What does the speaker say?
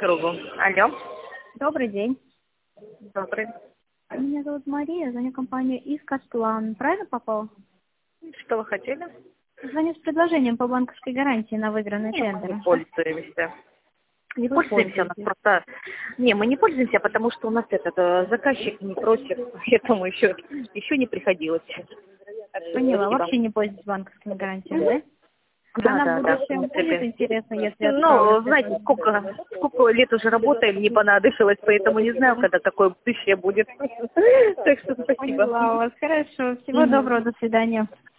кругу. Алло. Добрый день. Добрый. Меня зовут Мария, звоню компанию «Искосплан». Правильно попала? Что вы хотели? Звоню с предложением по банковской гарантии на выигранные Нет, мы тендеры. не пользуемся. Не Вы пользуемся, у нас пользуетесь? просто... Не, мы не пользуемся, потому что у нас этот заказчик не просит, поэтому еще не приходилось. Поняла. Спасибо. Вообще не пользуетесь банковскими гарантиями, да? Да, Она в да, в будущем будет принципе. интересно, если Ну, отправлю. знаете, сколько лет уже работаем, не понадобилось, поэтому не знаю, когда такое будущее будет. Так что спасибо. Поняла вас. Хорошо. Всего Мгм. доброго. До свидания.